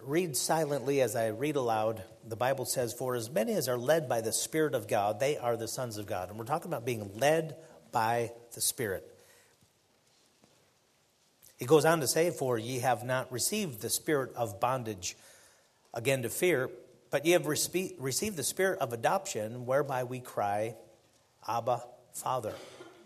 read silently as I read aloud. The Bible says, "For as many as are led by the Spirit of God, they are the sons of God." And we're talking about being led by the Spirit. It goes on to say, "For ye have not received the spirit of bondage again to fear, but ye have received the spirit of adoption, whereby we cry, Abba, Father."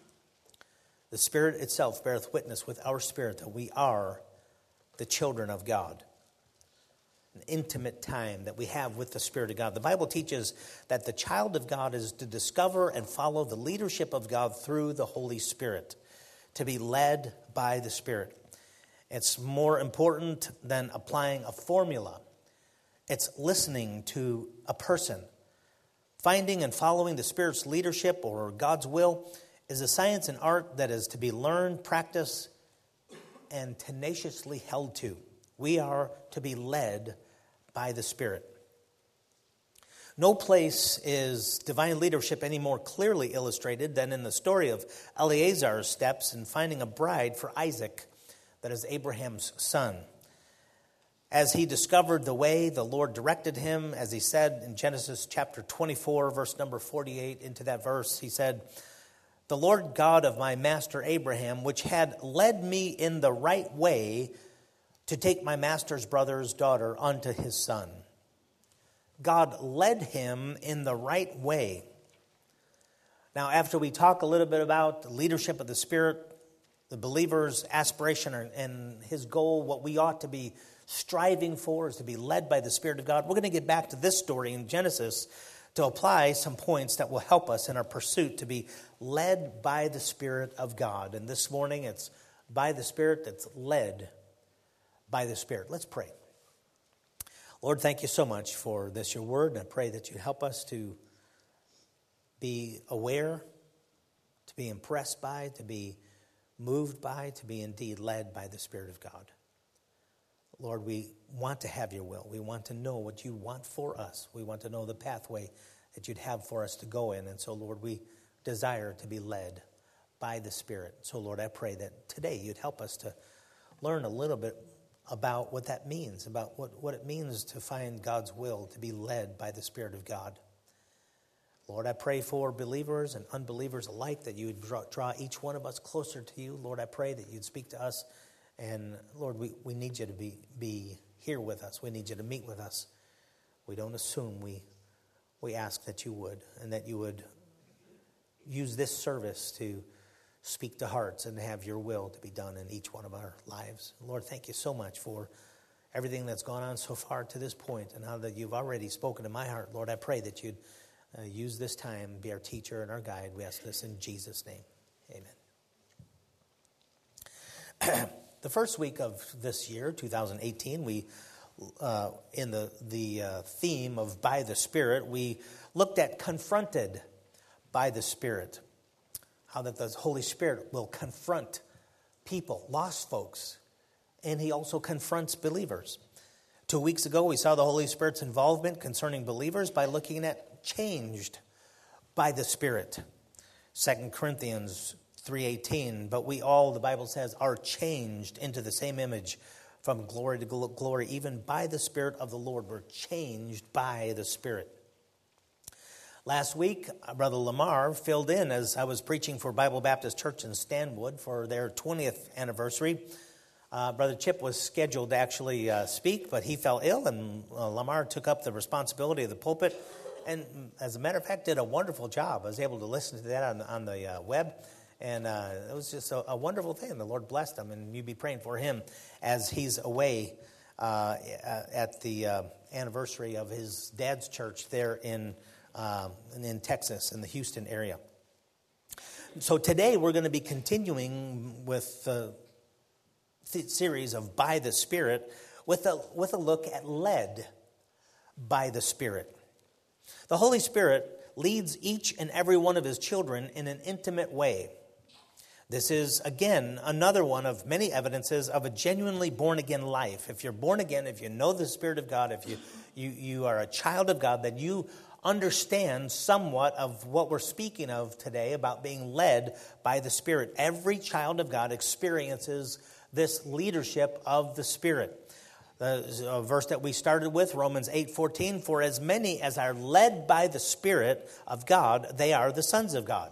The Spirit itself beareth witness with our spirit that we are the children of God. An intimate time that we have with the Spirit of God. The Bible teaches that the child of God is to discover and follow the leadership of God through the Holy Spirit, to be led by the Spirit. It's more important than applying a formula. It's listening to a person. Finding and following the Spirit's leadership or God's will is a science and art that is to be learned, practiced, and tenaciously held to. We are to be led by the Spirit. No place is divine leadership any more clearly illustrated than in the story of Eleazar's steps in finding a bride for Isaac, that is Abraham's son. As he discovered the way, the Lord directed him, as he said in Genesis chapter 24, verse number 48, into that verse, he said, "The Lord God of my master Abraham, which had led me in the right way to take my master's brother's daughter unto his son." God led him in the right way. Now, after we talk a little bit about the leadership of the Spirit, the believer's aspiration and his goal, what we ought to be striving for is to be led by the Spirit of God. We're going to get back to this story in Genesis to apply some points that will help us in our pursuit to be led by the Spirit of God. And this morning, it's by the Spirit that's led by the Spirit. Let's pray. Lord, thank you so much for this, your word. And I pray that you help us to be aware, to be impressed by, to be moved by, to be indeed led by the Spirit of God. Lord, we want to have your will. We want to know what you want for us. We want to know the pathway that you'd have for us to go in. And so, Lord, we desire to be led by the Spirit. So, Lord, I pray that today you'd help us to learn a little bit about what that means, about what it means to find God's will, to be led by the Spirit of God. Lord, I pray for believers and unbelievers alike that you would draw each one of us closer to you. Lord, I pray that you'd speak to us. And Lord, we need you to be here with us. We need you to meet with us. We don't assume. We ask that you would, and that you would use this service to speak to hearts and to have your will to be done in each one of our lives. Lord, thank you so much for everything that's gone on so far to this point, and how that you've already spoken to my heart. Lord, I pray that you'd use this time, be our teacher and our guide. We ask this in Jesus' name. Amen. The first week of this year, 2018, we, in the theme of by the Spirit, we looked at confronted by the Spirit. How that the Holy Spirit will confront people, lost folks, and he also confronts believers. 2 weeks ago, we saw the Holy Spirit's involvement concerning believers by looking at changed by the Spirit. 2 Corinthians 3:18, "But we all," the Bible says, "are changed into the same image from glory to glory, even by the Spirit of the Lord." We're changed by the Spirit. Last week, Brother Lamar filled in as I was preaching for Bible Baptist Church in Stanwood for their 20th anniversary. Brother Chip was scheduled to actually speak, but he fell ill, and Lamar took up the responsibility of the pulpit. And as a matter of fact, did a wonderful job. I was able to listen to that on the web. And it was just a wonderful thing. The Lord blessed him, and you be praying for him as he's away at the anniversary of his dad's church there in Texas, in the Houston area. So today we're going to be continuing with the series of By the Spirit with a look at led by the Spirit. The Holy Spirit leads each and every one of his children in an intimate way. This is, again, another one of many evidences of a genuinely born-again life. If you're born again, if you know the Spirit of God, if you are a child of God, then you understand somewhat of what we're speaking of today about being led by the Spirit. Every child of God experiences this leadership of the Spirit. The verse that we started with, Romans 8:14, for as many as are led by the Spirit of God, they are the sons of God.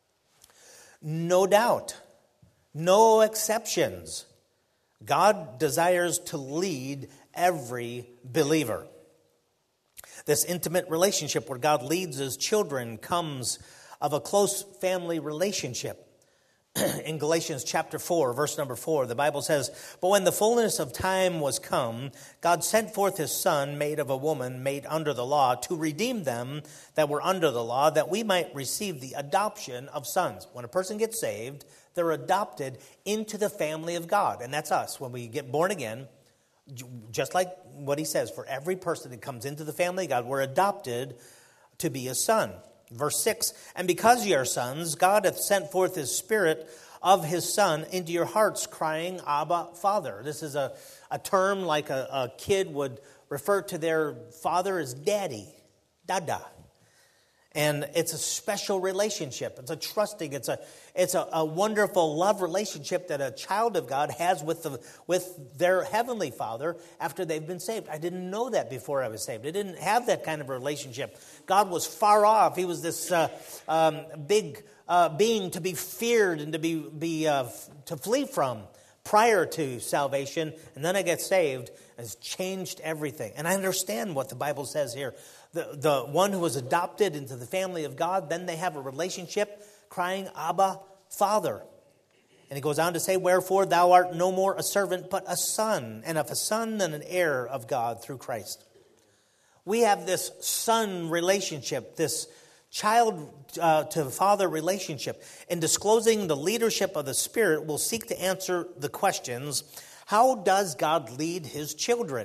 No doubt, no exceptions. God desires to lead every believer. This intimate relationship where God leads his children comes of a close family relationship. In Galatians chapter 4, verse number 4, the Bible says, but when the fullness of time was come, God sent forth his Son, made of a woman, made under the law, to redeem them that were under the law, that we might receive the adoption of sons. When a person gets saved, they're adopted into the family of God. And that's us. When we get born again, just like what he says, for every person that comes into the family of God, we're adopted to be a son. Verse 6, and because ye are sons, God hath sent forth his Spirit of his Son into your hearts, crying, Abba, Father. This is a term like a kid would refer to their father as daddy, dada. And it's a special relationship. It's a trusting, it's a wonderful love relationship that a child of God has with their heavenly Father after they've been saved. I didn't know that before I was saved. I didn't have that kind of relationship. God was far off. He was this big being to be feared and to flee from prior to salvation. And then I get saved. Has changed everything. And I understand what the Bible says here. The one who was adopted into the family of God, then they have a relationship crying, Abba, Father. And he goes on to say, wherefore thou art no more a servant, but a son. And if a son, then an heir of God through Christ. We have this son relationship, this child to father relationship. In disclosing the leadership of the Spirit, we'll seek to answer the questions, how does God lead his children?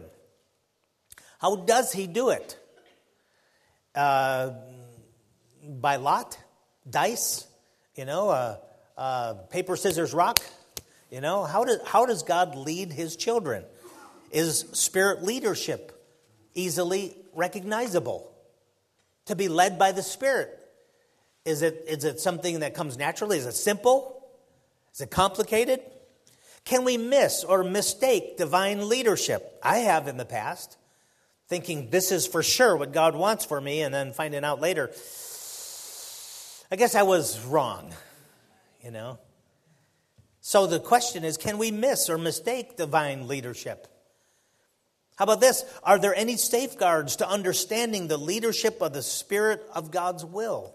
How does he do it? By lot, dice, paper, scissors, rock. How does God lead his children? Is Spirit leadership easily recognizable? To be led by the Spirit. Is it something that comes naturally? Is it simple? Is it complicated? Can we miss or mistake divine leadership? I have in the past, thinking this is for sure what God wants for me, and then finding out later, I guess I was wrong, So the question is, can we miss or mistake divine leadership? How about this? Are there any safeguards to understanding the leadership of the Spirit of God's will?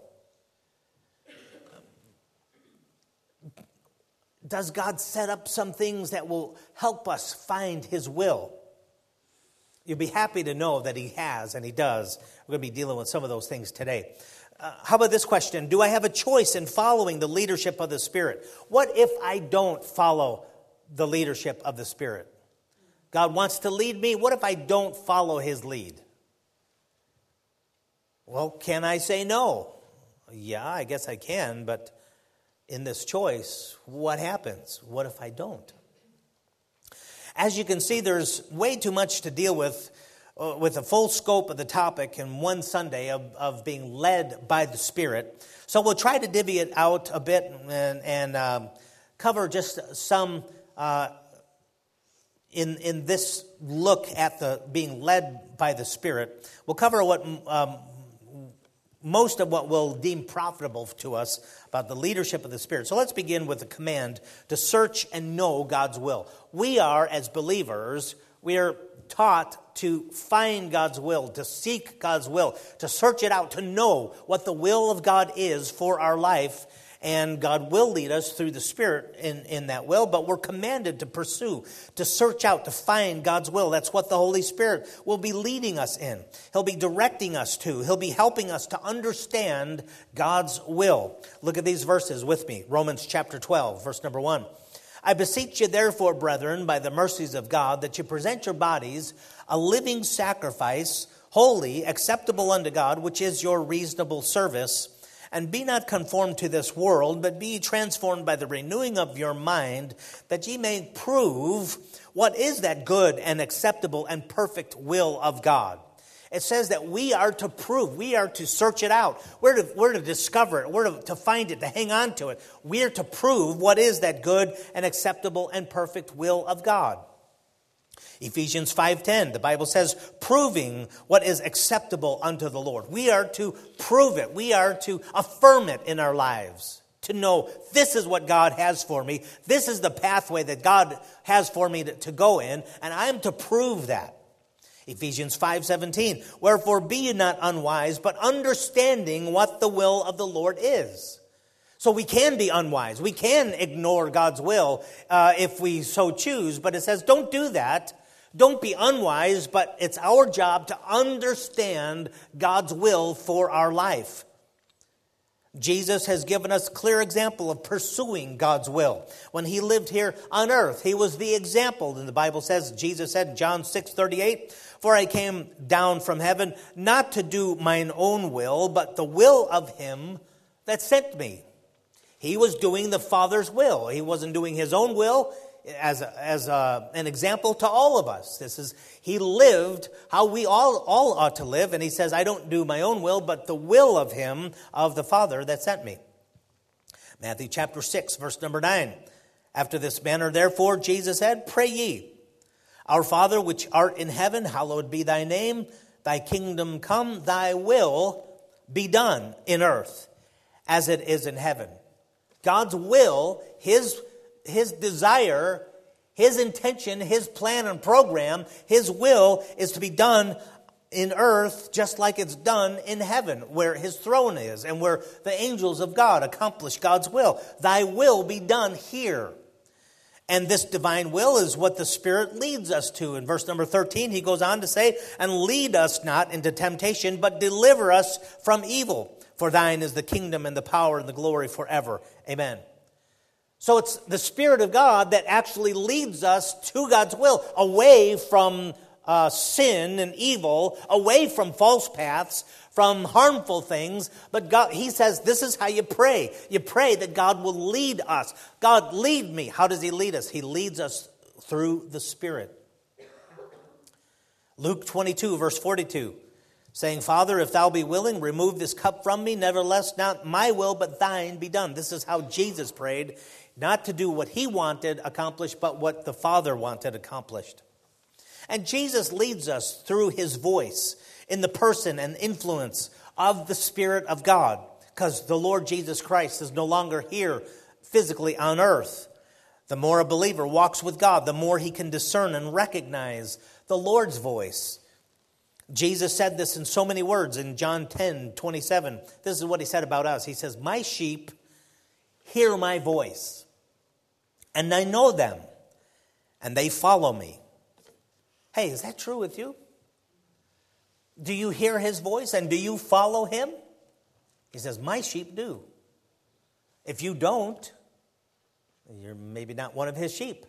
Does God set up some things that will help us find his will? You'll be happy to know that he has, and he does. We're going to be dealing with some of those things today. How about this question? Do I have a choice in following the leadership of the Spirit? What if I don't follow the leadership of the Spirit? God wants to lead me. What if I don't follow his lead? Well, can I say no? Yeah, I guess I can, but in this choice, what happens? What if I don't? As you can see, there's way too much to deal with the full scope of the topic in one Sunday of being led by the Spirit. So we'll try to divvy it out a bit and cover just some in this look at the being led by the Spirit. We'll cover what most of what we'll deem profitable to us about the leadership of the Spirit. So let's begin with the command to search and know God's will. We are, as believers, we are taught to find God's will, to seek God's will, to search it out, to know what the will of God is for our life. And God will lead us through the Spirit in that will, but we're commanded to pursue, to search out, to find God's will. That's what the Holy Spirit will be leading us in. He'll be directing us to. He'll be helping us to understand God's will. Look at these verses with me. Romans chapter 12, verse number 1. I beseech you therefore, brethren, by the mercies of God, that you present your bodies a living sacrifice, holy, acceptable unto God, which is your reasonable service. And be not conformed to this world, but be transformed by the renewing of your mind, that ye may prove what is that good and acceptable and perfect will of God. It says that we are to prove, we are to search it out. We're to discover it, we're to find it, to hang on to it. We are to prove what is that good and acceptable and perfect will of God. Ephesians 5:10, the Bible says, proving what is acceptable unto the Lord. We are to prove it. We are to affirm it in our lives. To know this is what God has for me. This is the pathway that God has for me to go in. And I am to prove that. Ephesians 5:17, wherefore be ye not unwise, but understanding what the will of the Lord is. So we can be unwise. We can ignore God's will if we so choose. But it says don't do that. Don't be unwise, but it's our job to understand God's will for our life. Jesus has given us a clear example of pursuing God's will. When he lived here on earth, he was the example. And the Bible says, Jesus said in John 6:38, for I came down from heaven not to do mine own will, but the will of him that sent me. He was doing the Father's will. He wasn't doing his own will. As an example to all of us. He lived how we all ought to live. And he says, I don't do my own will, but the will of him, of the Father that sent me. Matthew chapter 6, verse number 9. After this manner, therefore, Jesus said, pray ye, our Father which art in heaven, hallowed be thy name. Thy kingdom come, thy will be done in earth as it is in heaven. God's will, his desire, his intention, his plan and program, his will is to be done in earth just like it's done in heaven, where his throne is and where the angels of God accomplish God's will. Thy will be done here. And this divine will is what the Spirit leads us to. In verse number 13, he goes on to say, and lead us not into temptation, but deliver us from evil. For thine is the kingdom and the power and the glory forever. Amen. So it's the Spirit of God that actually leads us to God's will, away from sin and evil, away from false paths, from harmful things. But God, he says, this is how you pray. You pray that God will lead us. God, lead me. How does he lead us? He leads us through the Spirit. Luke 22, verse 42, saying, Father, if thou be willing, remove this cup from me. Nevertheless, not my will, but thine be done. This is how Jesus prayed. Not to do what he wanted accomplished, but what the Father wanted accomplished. And Jesus leads us through his voice in the person and influence of the Spirit of God, because the Lord Jesus Christ is no longer here physically on earth. The more a believer walks with God, the more he can discern and recognize the Lord's voice. Jesus said this in so many words in John 10:27. This is what he said about us. He says, my sheep hear my voice, and I know them, and they follow me. Hey, is that true with you? Do you hear his voice, and do you follow him? He says, my sheep do. If you don't, you're maybe not one of his sheep.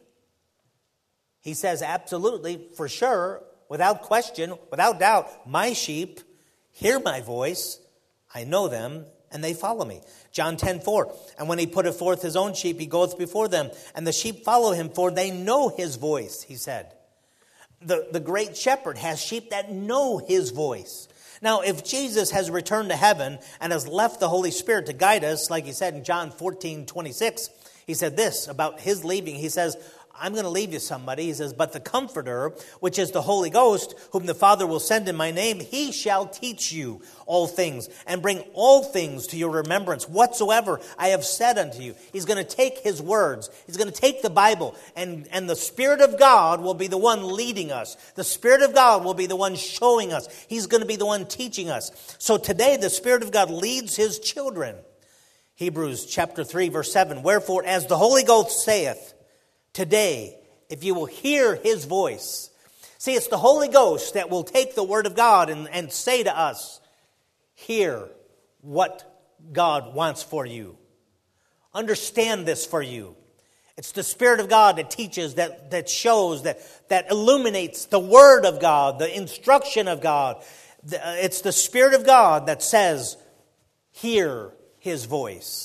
He says absolutely, for sure, without question, without doubt, my sheep hear my voice, I know them, and they follow me. John 10:4, and when he putteth forth his own sheep, he goeth before them, and the sheep follow him, for they know his voice, he said. The great shepherd has sheep that know his voice. Now, if Jesus has returned to heaven and has left the Holy Spirit to guide us, like he said in John 14:26, he said this about his leaving. He says, I'm going to leave you somebody. He says, but the Comforter, which is the Holy Ghost, whom the Father will send in my name, he shall teach you all things and bring all things to your remembrance, whatsoever I have said unto you. He's going to take his words. He's going to take the Bible, and the Spirit of God will be the one leading us. The Spirit of God will be the one showing us. He's going to be the one teaching us. So today, the Spirit of God leads his children. Hebrews chapter 3, verse 7, wherefore, as the Holy Ghost saith, today, if you will hear his voice. See, it's the Holy Ghost that will take the Word of God and say to us, hear what God wants for you. Understand this for you. It's the Spirit of God that teaches, that shows, that illuminates the Word of God, the instruction of God. It's the Spirit of God that says, hear his voice.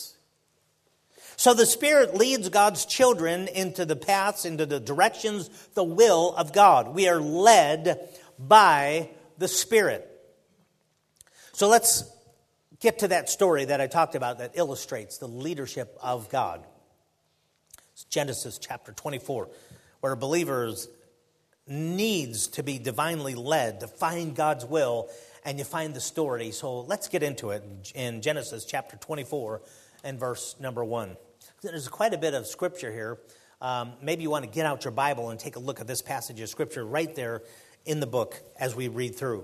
So the Spirit leads God's children into the paths, into the directions, the will of God. We are led by the Spirit. So let's get to that story that I talked about that illustrates the leadership of God. It's Genesis chapter 24, where believers needs to be divinely led to find God's will, and you find the story. So let's get into it in Genesis chapter 24 and verse number 1. There's quite a bit of scripture here. Maybe you want to get out your Bible and take a look at this passage of scripture right there in the book as we read through.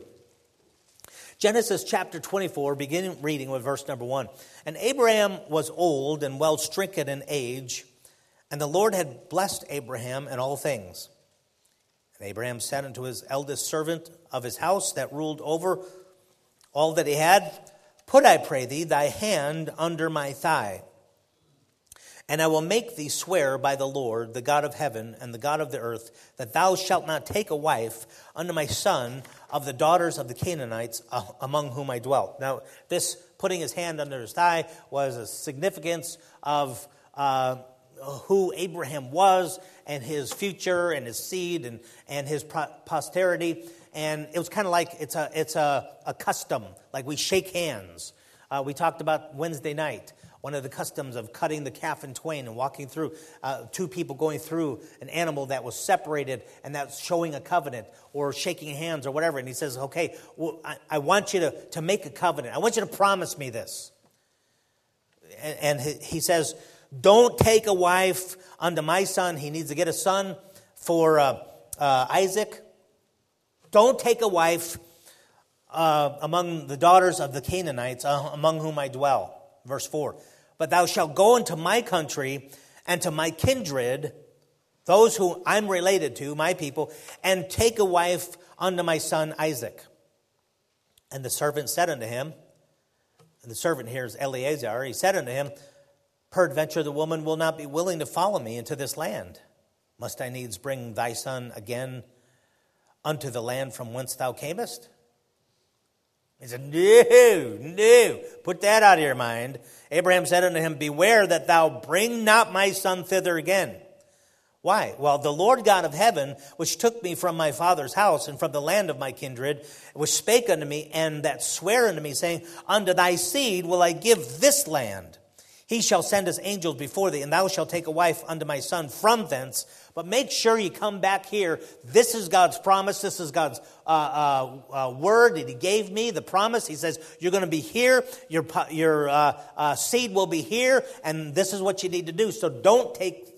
Genesis chapter 24, beginning reading with verse number 1. And Abraham was old and well stricken in age, and the Lord had blessed Abraham in all things. And Abraham said unto his eldest servant of his house that ruled over all that he had, Put, I pray thee, thy hand under my thigh, and I will make thee swear by the Lord, the God of heaven and the God of the earth, that thou shalt not take a wife unto my son of the daughters of the Canaanites among whom I dwelt. Now, this putting his hand under his thigh was a significance of who Abraham was and his future and his seed and his posterity. And it was kind of like it's a custom, like we shake hands. We talked about Wednesday night. One of the customs of cutting the calf in twain and walking through, two people going through an animal that was separated, and that's showing a covenant or shaking hands or whatever. And he says, okay, well, I want you to make a covenant. I want you to promise me this. And he says, don't take a wife unto my son. He needs to get a son for Isaac. Don't take a wife among the daughters of the Canaanites among whom I dwell. Verse 4. But thou shalt go into my country and to my kindred, those who I'm related to, my people, and take a wife unto my son Isaac. And the servant said unto him, and the servant here is Eliezer, he said unto him, Peradventure the woman will not be willing to follow me into this land. Must I needs bring thy son again unto the land from whence thou camest? He said, no, put that out of your mind. Abraham said unto him, Beware that thou bring not my son thither again. Why? Well, the Lord God of heaven, which took me from my father's house and from the land of my kindred, which spake unto me, and that sware unto me, saying, Unto thy seed will I give this land. He shall send his angels before thee, and thou shalt take a wife unto my son from thence. But make sure you come back here. This is God's promise. This is God's word that he gave me, the promise. He says, you're going to be here. Your seed will be here. And this is what you need to do. So don't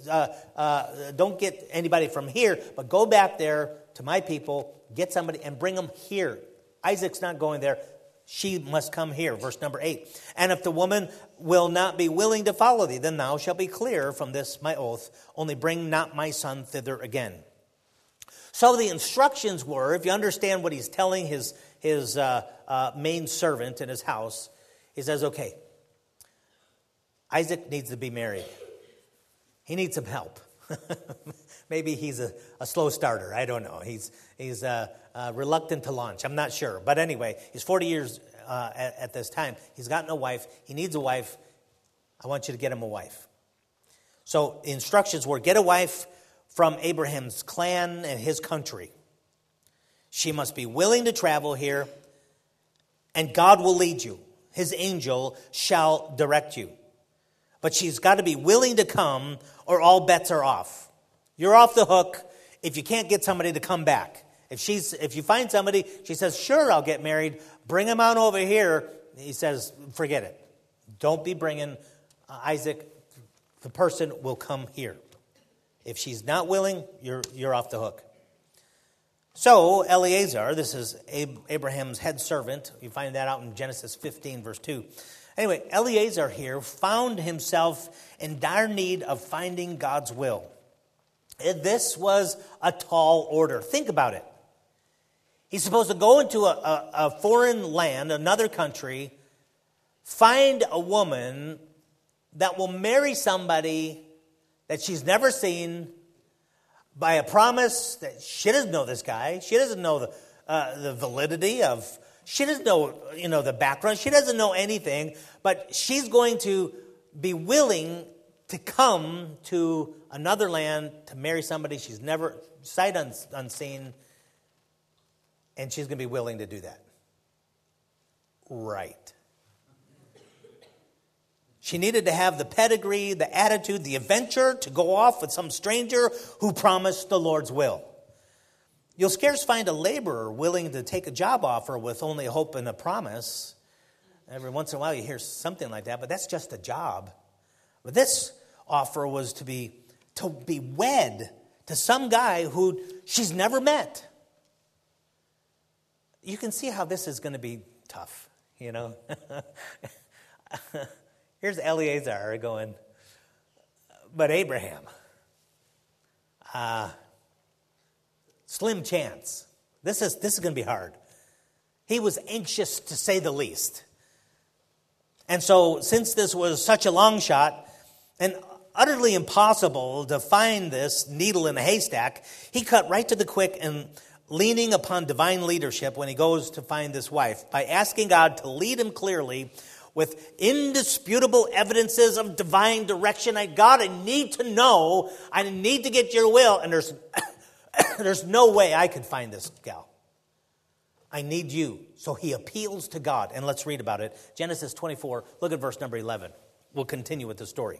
get anybody from here, but go back there to my people, get somebody and bring them here. Isaac's not going there. She must come here. Verse number 8. And if the woman will not be willing to follow thee, then thou shalt be clear from this my oath. Only bring not my son thither again. So the instructions were, if you understand what he's telling his main servant in his house, he says, okay, Isaac needs to be married. He needs some help. Maybe he's a slow starter. I don't know. He's reluctant to launch. I'm not sure. But anyway, he's 40 years at this time. He's got no wife. He needs a wife. I want you to get him a wife. So the instructions were, get a wife from Abraham's clan and his country. She must be willing to travel here, and God will lead you. His angel shall direct you. But she's got to be willing to come, or all bets are off. You're off the hook if you can't get somebody to come back. If you find somebody, she says, sure, I'll get married. Bring him on over here. He says, forget it. Don't be bringing Isaac. The person will come here. If she's not willing, you're off the hook. So Eliezer, this is Abraham's head servant. You find that out in Genesis 15, verse 2. Anyway, Eliezer here found himself in dire need of finding God's will. This was a tall order. Think about it. He's supposed to go into a foreign land, another country, find a woman that will marry somebody that she's never seen by a promise that she doesn't know this guy. She doesn't know the validity of, she doesn't know, the background. She doesn't know anything, but she's going to be willing to come to another land to marry somebody she's never, sight unseen, and she's going to be willing to do that. Right. She needed to have the pedigree, the attitude, the adventure to go off with some stranger who promised the Lord's will. You'll scarce find a laborer willing to take a job offer with only hope and a promise. Every once in a while you hear something like that, but that's just a job. But this offer was to be wed to some guy who she's never met. You can see how this is going to be tough, you know. Here's Eleazar going, but Abraham, slim chance. This is going to be hard. He was anxious to say the least. And so since this was such a long shot and utterly impossible to find this needle in a haystack, he cut right to the quick and leaning upon divine leadership when he goes to find this wife by asking God to lead him clearly with indisputable evidences of divine direction. God, I need to know. I need to get your will. And there's no way I could find this gal. I need you. So he appeals to God. And let's read about it. Genesis 24, look at verse number 11. We'll continue with the story.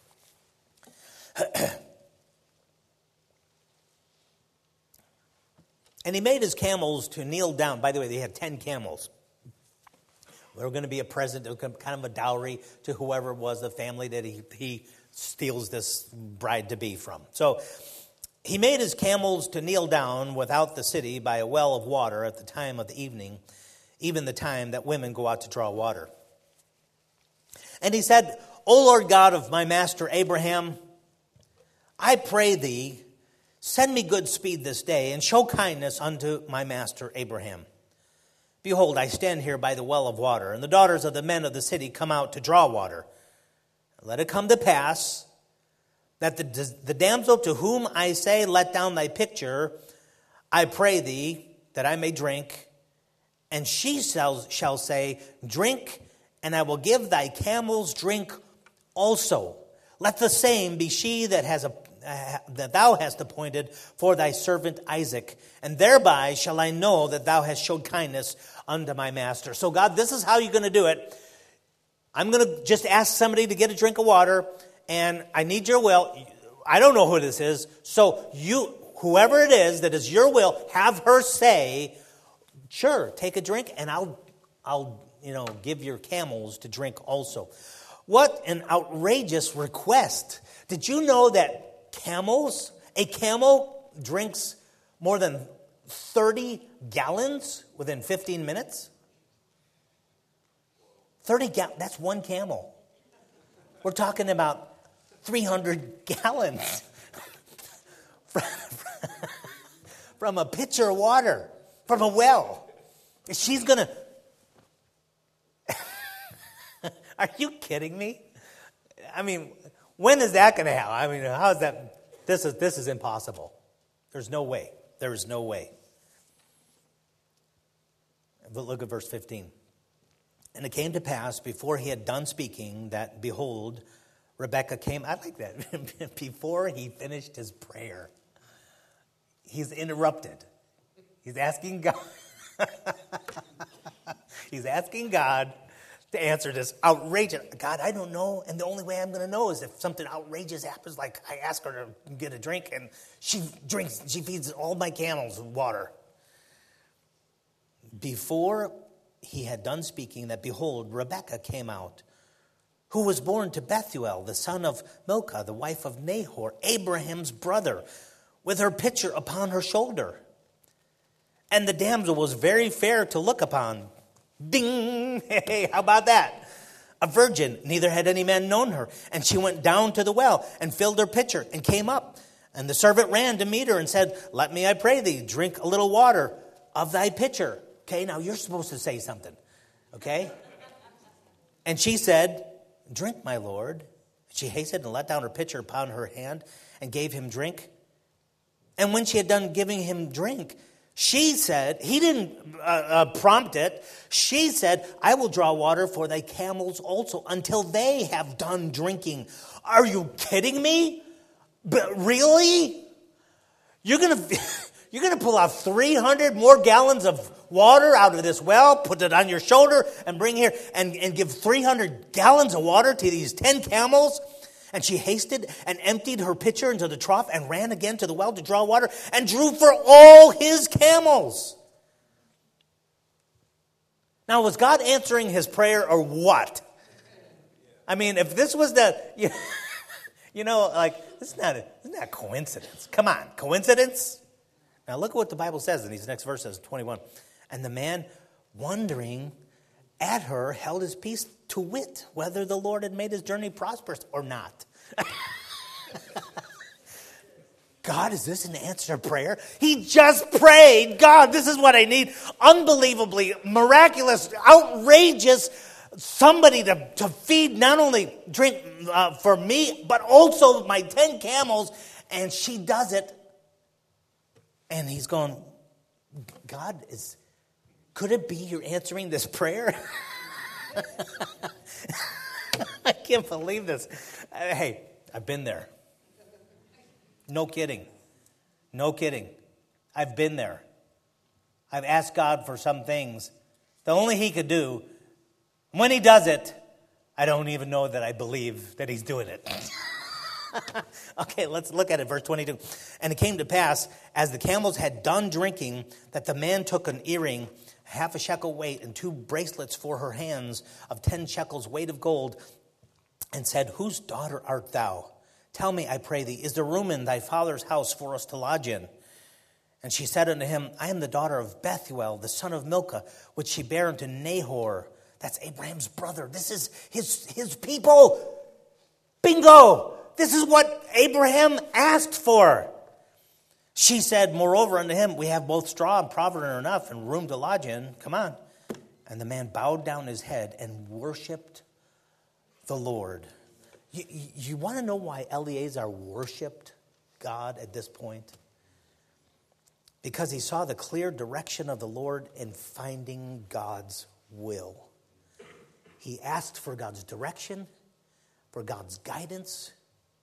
And he made his camels to kneel down. By the way, they had 10 camels. They were going to be a present, kind of a dowry to whoever it was, the family that he steals this bride to be from. So he made his camels to kneel down without the city by a well of water at the time of the evening, even the time that women go out to draw water. And he said, O Lord God of my master Abraham, I pray thee, send me good speed this day, and show kindness unto my master Abraham. Behold, I stand here by the well of water, and the daughters of the men of the city come out to draw water. Let it come to pass that the damsel to whom I say, let down thy pitcher, I pray thee, that I may drink. And she shall say, drink, and I will give thy camels drink also. Let the same be she that thou hast appointed for thy servant Isaac, and thereby shall I know that thou hast showed kindness unto my master. So God, this is how you're going to do it. I'm going to just ask somebody to get a drink of water, and I need your will. I don't know who this is, so you, whoever it is that is your will, have her say, sure, take a drink, and I'll give your camels to drink also. What an outrageous request. Did you know that a camel drinks more than 30 gallons within 15 minutes? 30 gallons, that's one camel. We're talking about 300 gallons from a pitcher of water, from a well. She's going to... Are you kidding me? I mean, when is that going to happen? I mean, how is that? This is impossible. There's no way. There is no way. But look at verse 15. And it came to pass, before he had done speaking, that, behold, Rebekah came. I like that. Before he finished his prayer, he's interrupted. He's asking God. He's asking God to answer this outrageous. God, I don't know, and the only way I'm going to know is if something outrageous happens, like I ask her to get a drink, and she drinks, she feeds all my camels with water. Before he had done speaking, that behold, Rebekah came out, who was born to Bethuel, the son of Milcah, the wife of Nahor, Abraham's brother, with her pitcher upon her shoulder. And the damsel was very fair to look upon. Ding! Hey, how about that? A virgin, neither had any man known her. And she went down to the well and filled her pitcher and came up. And the servant ran to meet her and said, let me, I pray thee, drink a little water of thy pitcher. Okay, now you're supposed to say something. Okay? And she said, drink, my lord. She hastened and let down her pitcher upon her hand and gave him drink. And when she had done giving him drink, she said, he didn't prompt it. She said, I will draw water for thy camels also until they have done drinking. Are you kidding me? But really? You're going to pull out 300 more gallons of water out of this well, put it on your shoulder, and bring here and give 300 gallons of water to these 10 camels? And she hasted and emptied her pitcher into the trough and ran again to the well to draw water and drew for all his camels. Now, was God answering his prayer or what? I mean, if this was the, isn't that coincidence? Come on, coincidence? Now, look at what the Bible says in these next verses, 21. And the man, wondering at her, held his peace to wit whether the Lord had made his journey prosperous or not. God, is this an answer to prayer? He just prayed, God, this is what I need. Unbelievably, miraculous, outrageous, somebody to feed, not only drink for me, but also my 10 camels. And she does it. And he's going, God, could it be you're answering this prayer? I can't believe this. Hey, I've been there. No kidding. No kidding. I've been there. I've asked God for some things that only he could do. When he does it, I don't even know that I believe that he's doing it. Okay, let's look at it, verse 22. And it came to pass, as the camels had done drinking, that the man took an earring, half a shekel weight, and 2 bracelets for her hands of 10 shekels weight of gold, and said, Whose daughter art thou? Tell me, I pray thee, is there room in thy father's house for us to lodge in? And she said unto him, I am the daughter of Bethuel, the son of Milcah, which she bare unto Nahor. That's Abraham's brother. This is his people. Bingo! This is what Abraham asked for. She said, moreover unto him, we have both straw and provender enough and room to lodge in. Come on. And the man bowed down his head and worshipped the Lord. You want to know why Eleazar worshipped God at this point? Because he saw the clear direction of the Lord in finding God's will. He asked for God's direction, for God's guidance.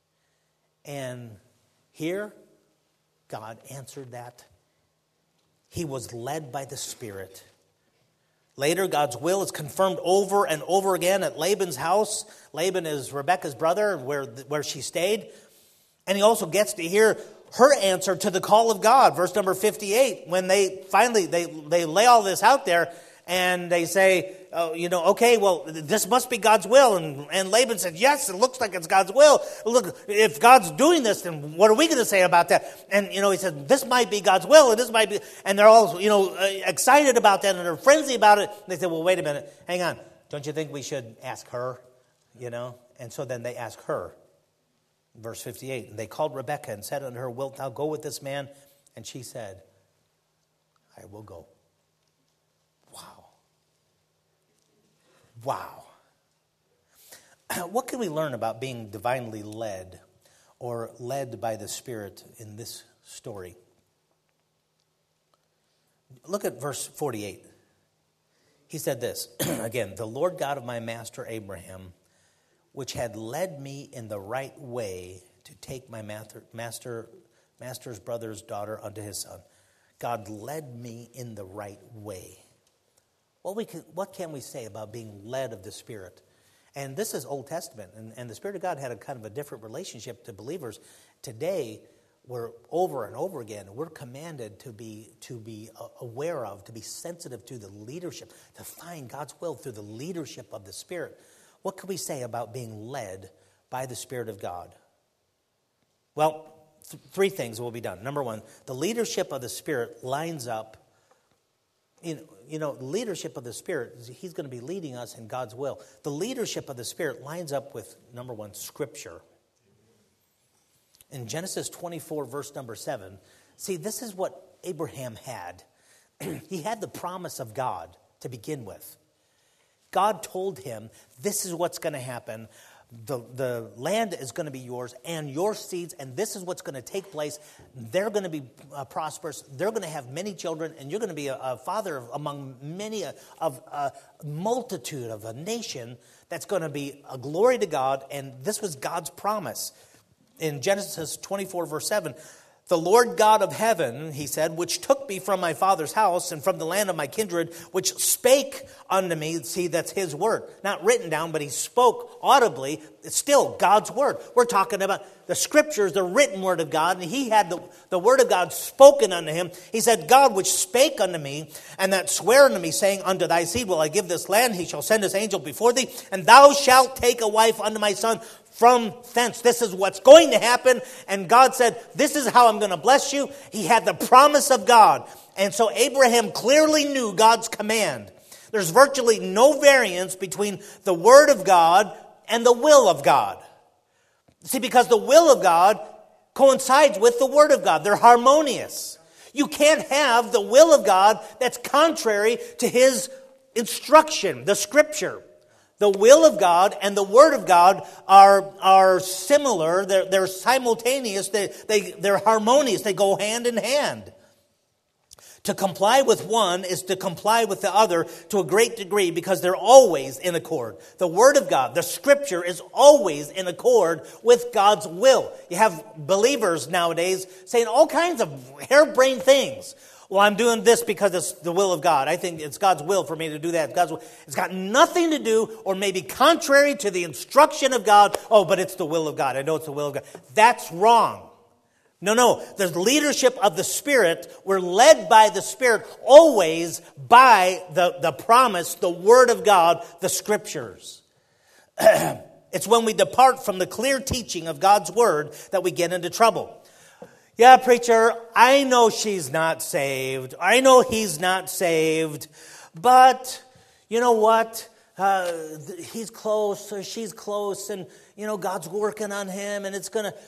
And here, God answered that. He was led by the Spirit. Later, God's will is confirmed over and over again at Laban's house. Laban is Rebekah's brother, where she stayed. And he also gets to hear her answer to the call of God. Verse number 58, when they finally, they lay all this out there, and they say, okay, well, this must be God's will. And Laban said, yes, it looks like it's God's will. Look, if God's doing this, then what are we going to say about that? And, he said, this might be God's will, and this might be, and they're all, excited about that, and they're frenzied about it. And they said, well, wait a minute, hang on. Don't you think we should ask her, And so then they ask her. Verse 58, and they called Rebekah and said unto her, wilt thou go with this man? And she said, I will go. Wow. What can we learn about being divinely led or led by the Spirit in this story? Look at verse 48. He said this, again, the Lord God of my master Abraham, which had led me in the right way to take my master's brother's daughter unto his son. God led me in the right way. What can we say about being led of the Spirit? And this is Old Testament, and the Spirit of God had a kind of a different relationship to believers. Today, we're over and over again, we're commanded to be aware of, to be sensitive to the leadership, to find God's will through the leadership of the Spirit. What can we say about being led by the Spirit of God? Well, 3 things will be done. Number 1, the leadership of the Spirit lines up. Leadership of the Spirit, he's going to be leading us in God's will. The leadership of the Spirit lines up with, number 1, Scripture. In Genesis 24, verse number 7, see, this is what Abraham had. He had the promise of God to begin with. God told him, this is what's going to happen. The land is going to be yours and your seeds, and this is what's going to take place. They're going to be prosperous. They're going to have many children, and you're going to be a father among many of a multitude of a nation that's going to be a glory to God, and this was God's promise. In Genesis 24, verse 7, the Lord God of heaven, he said, which took me from my father's house and from the land of my kindred, which spake unto me. See, that's his word. Not written down, but he spoke audibly. It's still God's word. We're talking about the scriptures, the written word of God, and he had the word of God spoken unto him. He said, God which spake unto me, and that sware unto me, saying, unto thy seed will I give this land, he shall send his angel before thee, and thou shalt take a wife unto my son from thence. This is what's going to happen. And God said, this is how I'm going to bless you. He had the promise of God. And so Abraham clearly knew God's command. There's virtually no variance between the word of God and the will of God. See, because the will of God coincides with the word of God. They're harmonious. You can't have the will of God that's contrary to his instruction, the scripture. The will of God and the word of God are similar. They're simultaneous. They're harmonious. They go hand in hand. To comply with one is to comply with the other to a great degree because they're always in accord. The word of God, the scripture, is always in accord with God's will. You have believers nowadays saying all kinds of harebrained things. Well, I'm doing this because it's the will of God. I think it's God's will for me to do that. It's got nothing to do, or maybe contrary to the instruction of God. Oh, but it's the will of God. I know it's the will of God. That's wrong. No. The leadership of the Spirit, we're led by the Spirit, always by the promise, the Word of God, the Scriptures. It's when we depart from the clear teaching of God's Word that we get into trouble. Yeah, preacher, I know she's not saved. I know he's not saved. But you know what? He's close or she's close, and God's working on him, and it's gonna,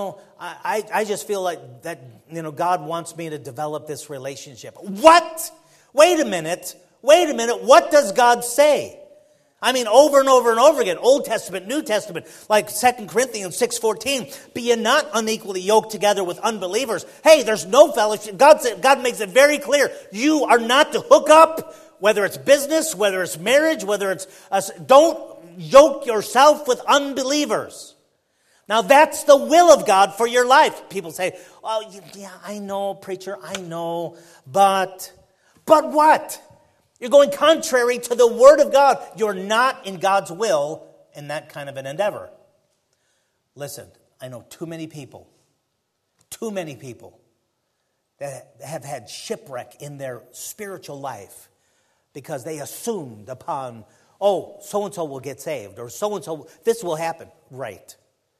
I just feel like that, God wants me to develop this relationship. What? Wait a minute. What does God say? I mean, over and over and over again, Old Testament, New Testament, like 2 Corinthians 6:14, be ye not unequally yoked together with unbelievers. Hey, there's no fellowship. God makes it very clear. You are not to hook up, whether it's business, whether it's marriage, whether it's don't yoke yourself with unbelievers. Now that's the will of God for your life. People say, oh, yeah, I know, preacher, I know, but what? You're going contrary to the Word of God. You're not in God's will in that kind of an endeavor. Listen, I know too many people that have had shipwreck in their spiritual life because they assumed upon, oh, so-and-so will get saved, or so-and-so, this will happen. Right.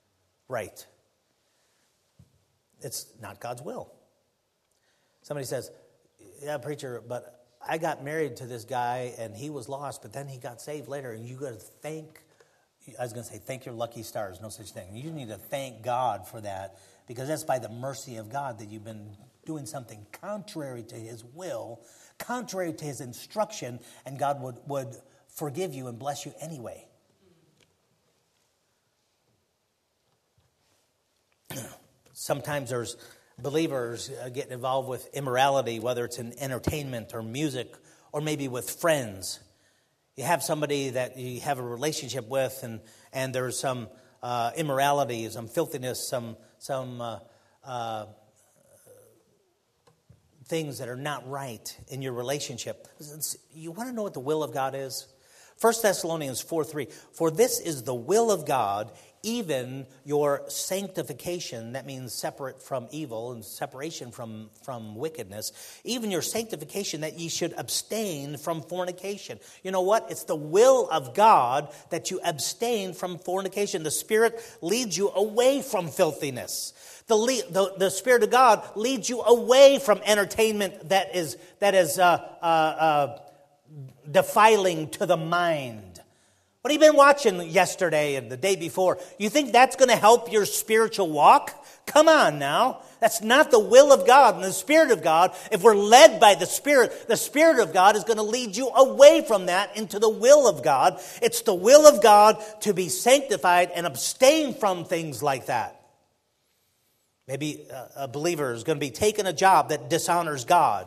It's not God's will. Somebody says, yeah, preacher, but I got married to this guy and he was lost, but then he got saved later, and you got to thank your lucky stars, no such thing. You need to thank God for that, because that's by the mercy of God that you've been doing something contrary to his will, contrary to his instruction, and God would forgive you and bless you anyway. Sometimes there's believers getting involved with immorality, whether it's in entertainment or music or maybe with friends. You have somebody that you have a relationship with, and there's some immorality, some filthiness, some things that are not right in your relationship. You want to know what the will of God is? 1 Thessalonians 4:3, for this is the will of God, even your sanctification, that means separate from evil and separation from wickedness, even your sanctification, that ye should abstain from fornication. You know what? It's the will of God that you abstain from fornication. The Spirit leads you away from filthiness. The Spirit of God leads you away from entertainment that is defiling to the mind. What have you been watching yesterday and the day before? You think that's going to help your spiritual walk? Come on now. That's not the will of God and the Spirit of God. If we're led by the Spirit of God is going to lead you away from that into the will of God. It's the will of God to be sanctified and abstain from things like that. Maybe a believer is going to be taking a job that dishonors God.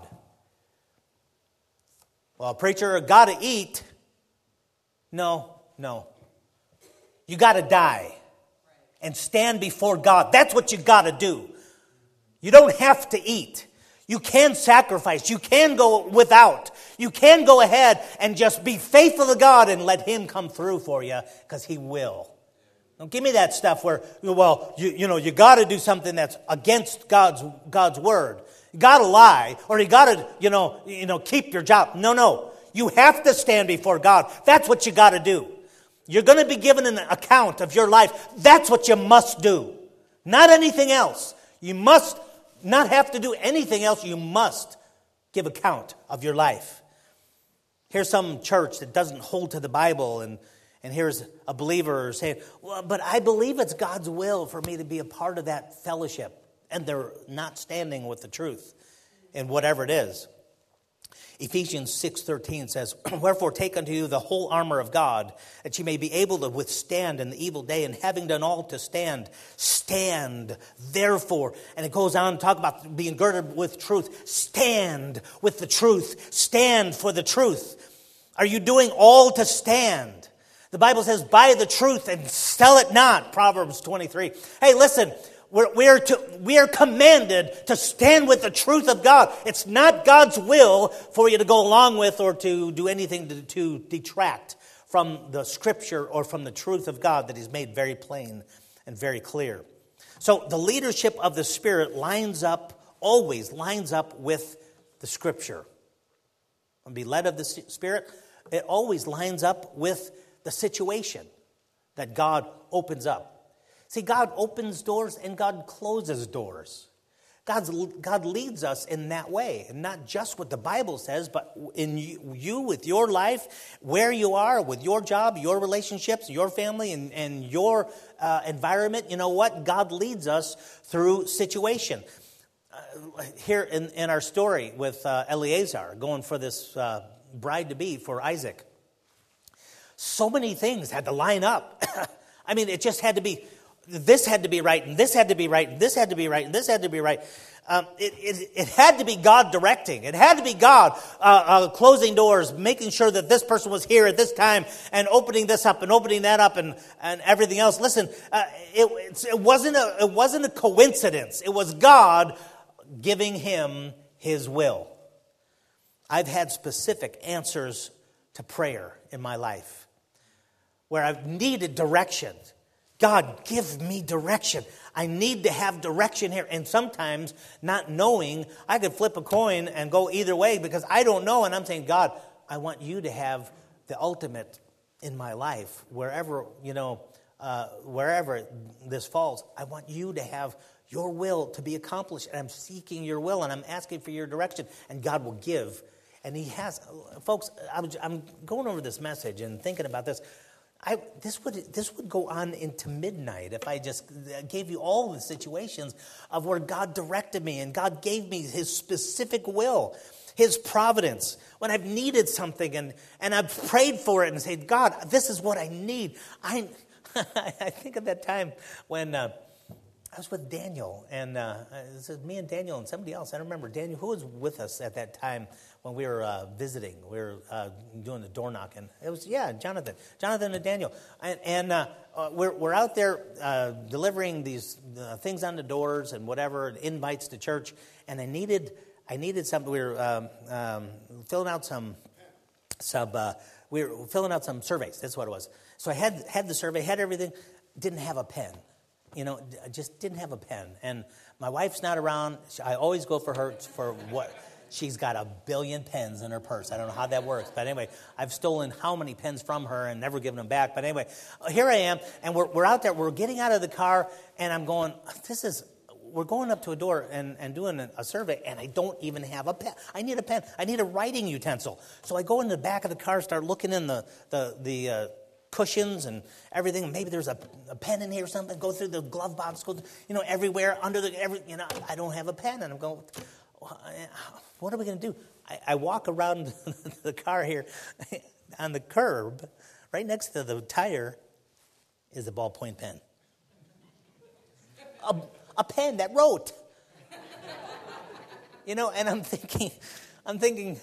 Well, preacher, got to eat. No. You got to die and stand before God. That's what you got to do. You don't have to eat. You can sacrifice. You can go without. You can go ahead and just be faithful to God and let Him come through for you, because He will. Don't give me that stuff where, well, you got to do something that's against God's word. You got to lie, or you got to, keep your job. No. You have to stand before God. That's what you got to do. You're going to be given an account of your life. That's what you must do. Not anything else. You must not have to do anything else. You must give account of your life. Here's some church that doesn't hold to the Bible, and here's a believer saying, well, but I believe it's God's will for me to be a part of that fellowship. And they're not standing with the truth in whatever it is. Ephesians 6:13 says, wherefore take unto you the whole armor of God, that ye may be able to withstand in the evil day, and having done all to stand, stand therefore. And it goes on to talk about being girded with truth. Stand with the truth. Stand for the truth. Are you doing all to stand? The Bible says, buy the truth and sell it not. Proverbs 23. Hey, listen. We are commanded to stand with the truth of God. It's not God's will for you to go along with or to do anything to detract from the Scripture or from the truth of God that He's made very plain and very clear. So the leadership of the Spirit always lines up with the Scripture. And be led of the Spirit, it always lines up with the situation that God opens up. See, God opens doors and God closes doors. God leads us in that way. And not just what the Bible says, but in you with your life, where you are, with your job, your relationships, your family, and your environment. You know what? God leads us through situation. Here in our story with Eliezer, going for this bride-to-be for Isaac. So many things had to line up. I mean, it just had to be... This had to be right, and this had to be right, and this had to be right, and this had to be right. It had to be God directing. It had to be God closing doors, making sure that this person was here at this time, and opening this up and opening that up, and everything else. Listen, it wasn't a coincidence. It was God giving him His will. I've had specific answers to prayer in my life where I've needed direction. God, give me direction. I need to have direction here. And sometimes, not knowing, I could flip a coin and go either way because I don't know. And I'm saying, God, I want you to have the ultimate in my life. Wherever this falls, I want you to have your will to be accomplished. And I'm seeking your will and I'm asking for your direction. And God will give. And He has. Folks, I'm going over this message and thinking about this. This would go on into midnight if I just gave you all the situations of where God directed me and God gave me His specific will, His providence. When I've needed something and I've prayed for it and said, God, this is what I need. I think of that time when I was with Daniel, and it was me and Daniel and somebody else. I don't remember. Daniel, who was with us at that time when we were visiting? We were doing the door knocking. It was, Jonathan and Daniel. And we're out there delivering these things on the doors and whatever, invites to church. And I needed something. We were filling out some surveys. That's what it was. So I had the survey, had everything, didn't have a pen. I just didn't have a pen. And my wife's not around. I always go for her for what? She's got 1 billion pens in her purse. I don't know how that works. But anyway, I've stolen how many pens from her and never given them back. But anyway, here I am. And we're out there. We're getting out of the car. And I'm going, we're going up to a door and doing a survey. And I don't even have a pen. I need a pen. I need a writing utensil. So I go in the back of the car, start looking in the cushions and everything. Maybe there's a pen in here or something. Go through the glove box, go everywhere under I don't have a pen, and I'm going, what are we going to do? I walk around the car here on the curb. Right next to the tire is a ballpoint pen. A pen that wrote. And I'm thinking,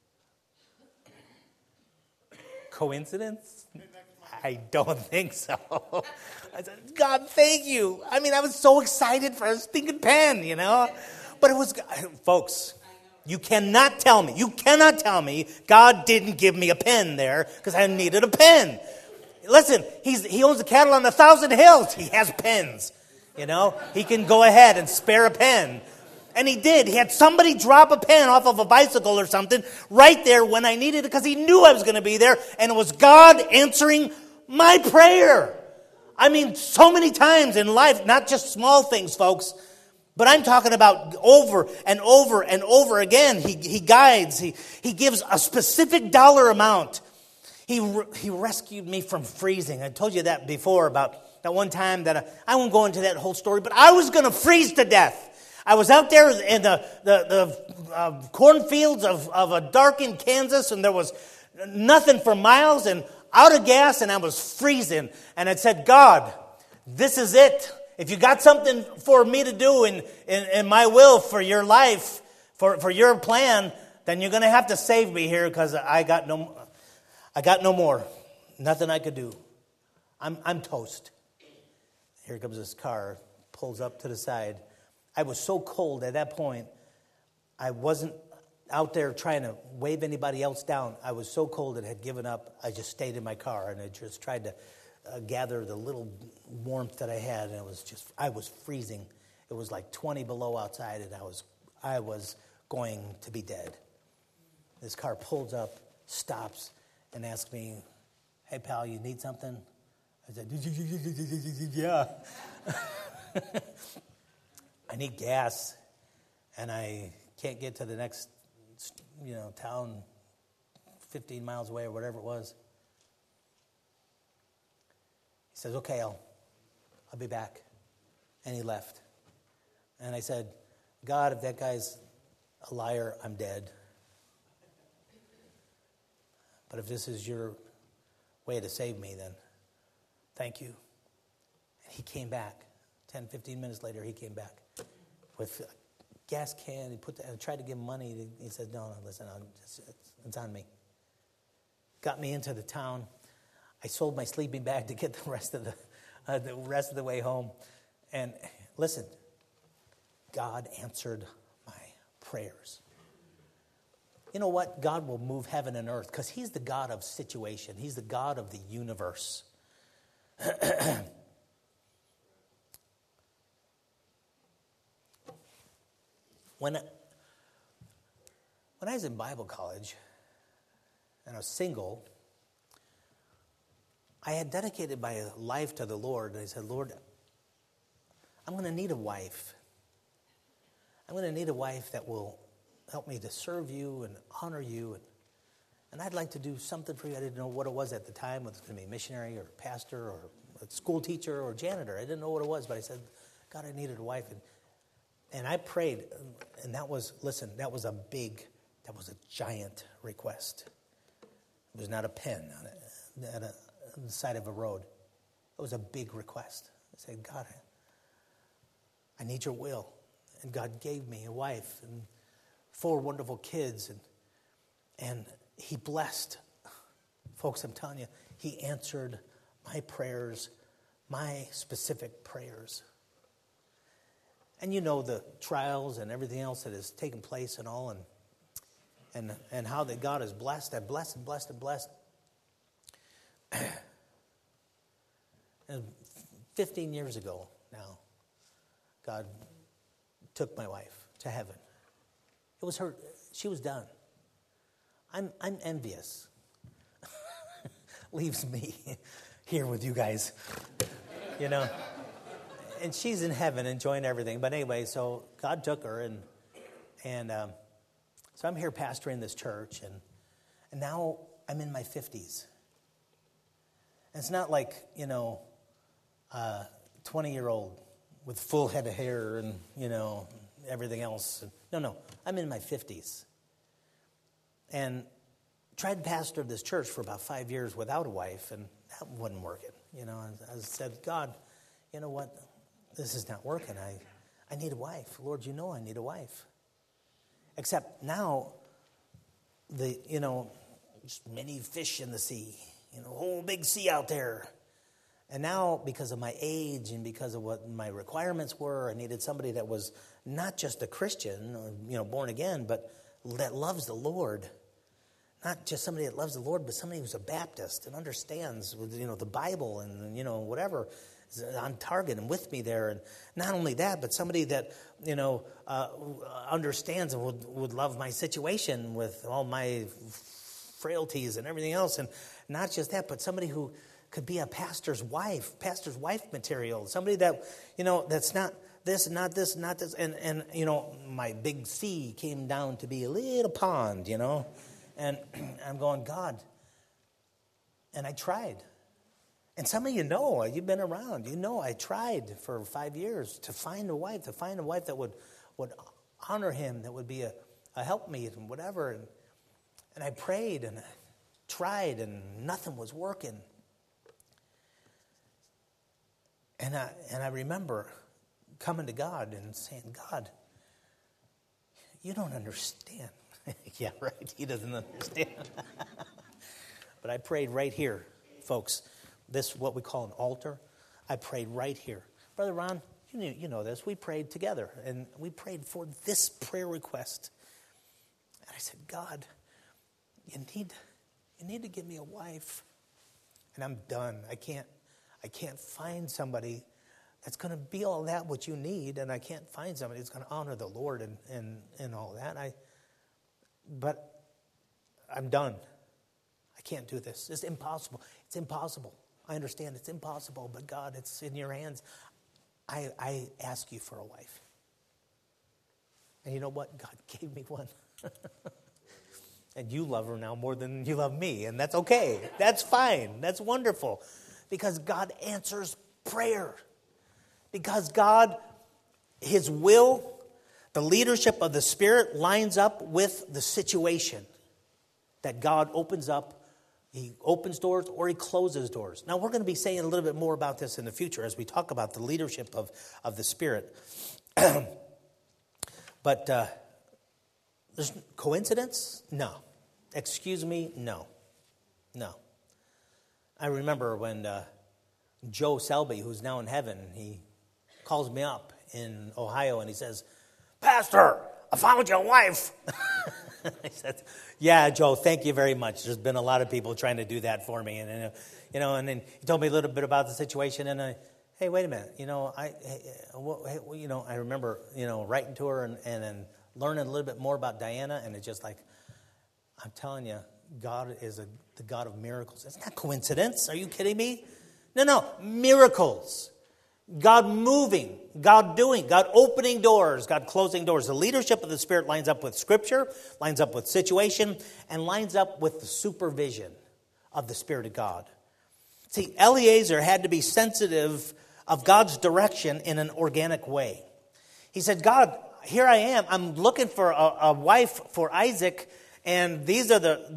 coincidence? I don't think so. I said, God, thank you. I mean, I was so excited for a stinking pen, But it was, folks, you cannot tell me God didn't give me a pen there because I needed a pen. Listen, he owns the cattle on 1,000 hills. He has pens. He can go ahead and spare a pen. And he did. He had somebody drop a pen off of a bicycle or something right there when I needed it because he knew I was going to be there. And it was God answering my prayer. I mean, so many times in life, not just small things, folks, but I'm talking about over and over and over again. He guides. He gives a specific dollar amount. He rescued me from freezing. I told you that before about that one time that I won't go into that whole story, but I was going to freeze to death. I was out there in the cornfields of a darkened Kansas, and there was nothing for miles and out of gas, and I was freezing. And I said, God, this is it. If you got something for me to do in my will for your life, for your plan, then you're going to have to save me here because I got no more. Nothing I could do. I'm toast. Here comes this car, pulls up to the side. I was so cold at that point, I wasn't out there trying to wave anybody else down. I was so cold and had given up. I just stayed in my car and I just tried to gather the little warmth that I had. And I was freezing. It was like 20 below outside, and I was going to be dead. This car pulls up, stops, and asks me, "Hey, pal, you need something?" I said, "Yeah." I need gas, and I can't get to the next, town 15 miles away or whatever it was. He says, "Okay, I'll be back." And he left. And I said, "God, if that guy's a liar, I'm dead. But if this is your way to save me, then thank you." And he came back. 10, 15 minutes later, he came back with a gas can. I tried to give him money. He said, no, listen, it's on me. Got me into the town. I sold my sleeping bag to get the rest of the way home. And listen, God answered my prayers. You know what? God will move heaven and earth because he's the God of situation. He's the God of the universe. When I was in Bible college and I was single, I had dedicated my life to the Lord. And I said, "Lord, I'm going to need a wife. I'm going to need a wife that will help me to serve you and honor you. And I'd like to do something for you." I didn't know what it was at the time, whether it was going to be a missionary or a pastor or a school teacher or janitor. I didn't know what it was, but I said, God, I needed a wife. And I prayed, and that was a giant request. It was not a pen on the side of a road. It was a big request. I said, God, I need your will. And God gave me a wife and 4 wonderful kids, and he blessed. Folks, I'm telling you, he answered my prayers, my specific prayers. And you know the trials and everything else that has taken place and all, and how that God has blessed and blessed and blessed and blessed. And 15 years ago now, God took my wife to heaven. It was her. She was done. I'm envious. Leaves me here with you guys, And she's in heaven enjoying everything. But anyway, so God took her, and so I'm here pastoring this church, and now I'm in my 50s. And it's not like, 20-year-old with full head of hair and, everything else. No, I'm in my 50s. And tried to pastor this church for about 5 years without a wife, and that wasn't working. I said, God, you know what? This is not working. I need a wife. Lord, I need a wife. Except now, just many fish in the sea, a whole big sea out there. And now, because of my age and because of what my requirements were, I needed somebody that was not just a Christian, or, born again, but that loves the Lord, not just somebody that loves the Lord, but somebody who's a Baptist and understands, the Bible and, whatever is on target and with me there. And not only that, but somebody that, understands and would love my situation with all my frailties and everything else. And not just that, but somebody who could be a pastor's wife material. Somebody that, that's not this, not this, not this. And my big sea came down to be a little pond, And I'm going, God. And I tried. And some of you've been around. I tried for 5 years to find a wife that would honor him, that would be a helpmeet and whatever. And I prayed and I tried and nothing was working. And I remember coming to God and saying, God, you don't understand. Yeah, right. He doesn't understand. But I prayed right here, folks. This is what we call an altar. I prayed right here. Brother Ron, you know this. We prayed together, and we prayed for this prayer request. And I said, God, you need to give me a wife. And I'm done. I can't find somebody that's going to be all that what you need, and I can't find somebody that's going to honor the Lord and all that. But I'm done. I can't do this. It's impossible. It's impossible. I understand it's impossible, but God, it's in your hands. I ask you for a wife. And you know what? God gave me one. And you love her now more than you love me, and that's okay. That's fine. That's wonderful. Because God answers prayer. Because God, his will, the leadership of the Spirit lines up with the situation that God opens up. He opens doors or he closes doors. Now, we're going to be saying a little bit more about this in the future as we talk about the leadership of the Spirit. But there's coincidence? No. Excuse me? No. I remember when Joe Selby, who's now in heaven, he calls me up in Ohio and he says, Pastor, I found your wife. I said, yeah, Joe, thank you very much. There's been a lot of people trying to do that for me. And then he told me a little bit about the situation. And hey, wait a minute. I remember, writing to her and then learning a little bit more about Diana. And it's just like, I'm telling you, God is the God of miracles. It's not coincidence. Are you kidding me? No, miracles. God moving, God doing, God opening doors, God closing doors. The leadership of the Spirit lines up with Scripture, lines up with situation, and lines up with the supervision of the Spirit of God. See, Eliezer had to be sensitive of God's direction in an organic way. He said, God, here I am. I'm looking for a wife for Isaac, and these are the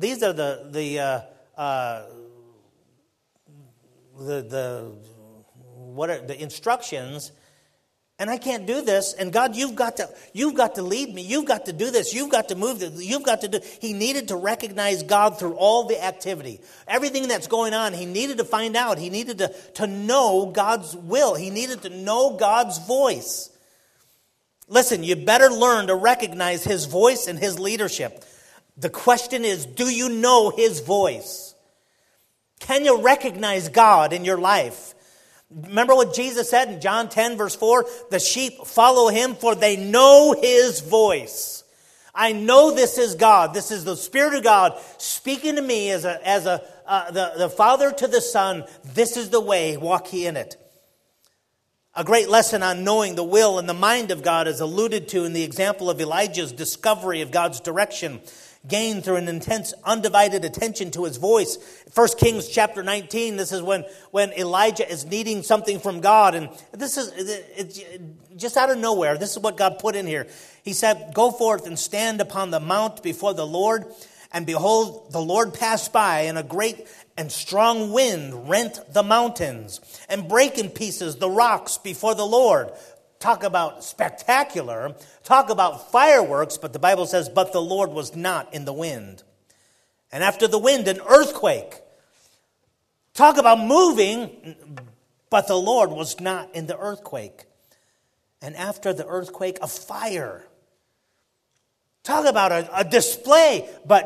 what are the instructions, and I can't do this. And God, you've got to lead me. You've got to do this. You've got to move this. You've got to do. He needed to recognize God through all the activity, everything that's going on. He needed to find out. He needed to know God's will. He needed to know God's voice. Listen, you better learn to recognize His voice and His leadership. The question is, do you know His voice? Can you recognize God in your life? Remember what Jesus said in John 10, verse 4? The sheep follow Him, for they know His voice. I know this is God. This is the Spirit of God speaking to me as the Father to the Son. This is the way. Walk ye in it. A great lesson on knowing the will and the mind of God is alluded to in the example of Elijah's discovery of God's direction, gained through an intense, undivided attention to His voice. 1 Kings chapter 19, this is when Elijah is needing something from God. And this is just out of nowhere. This is what God put in here. He said, go forth and stand upon the mount before the Lord. And behold, the Lord passed by, and a great and strong wind rent the mountains and brake in pieces the rocks before the Lord. Talk about spectacular. Talk about fireworks. But the Bible says, but the Lord was not in the wind. And after the wind, an earthquake. Talk about moving. But the Lord was not in the earthquake. And after the earthquake, a fire. Talk about a display. But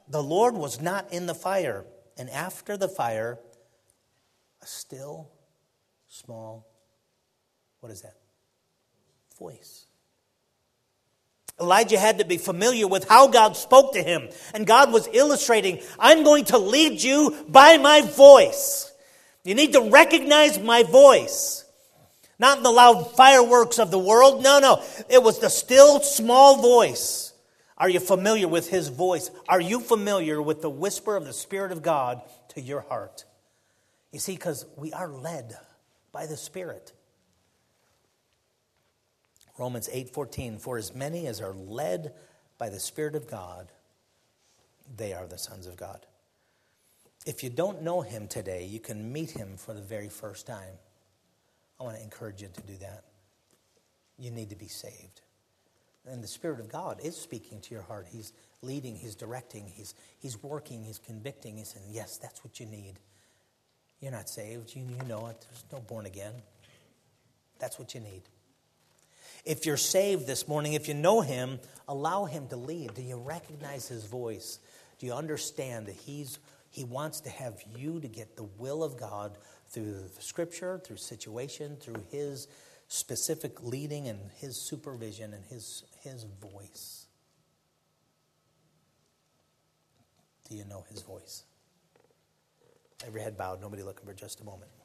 the Lord was not in the fire. And after the fire, a still, small, what is that? Voice. Elijah had to be familiar with how God spoke to him. And God was illustrating, I'm going to lead you by my voice. You need to recognize my voice. Not the loud fireworks of the world. No. It was the still, small voice. Are you familiar with his voice? Are you familiar with the whisper of the Spirit of God to your heart? You see, because we are led by the Spirit. Romans 8:14, for as many as are led by the Spirit of God, they are the sons of God. If you don't know him today, you can meet him for the very first time. I want to encourage you to do that. You need to be saved. And the Spirit of God is speaking to your heart. He's leading, he's directing, he's working, he's convicting. He's saying, yes, that's what you need. You're not saved. You know it. There's no born again. That's what you need. If you're saved this morning, if you know him, allow him to lead. Do you recognize his voice? Do you understand that he wants to have you to get the will of God through the Scripture, through situation, through his specific leading and his supervision and his voice? Do you know his voice? Every head bowed, nobody looking for just a moment.